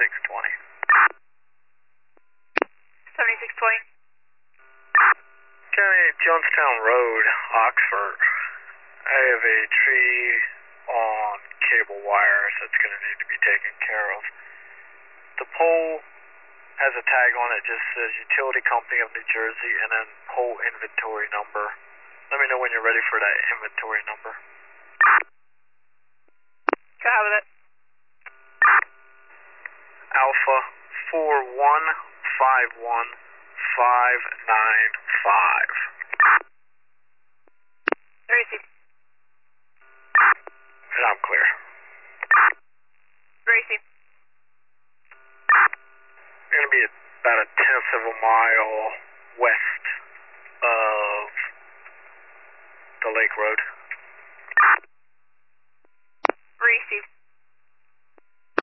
7620. 7620. County Jonestown Road, Oxford. I have a tree on cable wires that's going to need to be taken care of. The pole has a tag on it, just says Utility Company of New Jersey, and then pole inventory number. Let me know when you're ready for that inventory number. Go ahead with it. Alpha 4151595. Receive. And I'm clear. Receive. We're going to be about a tenth of a mile west of the Lake Road.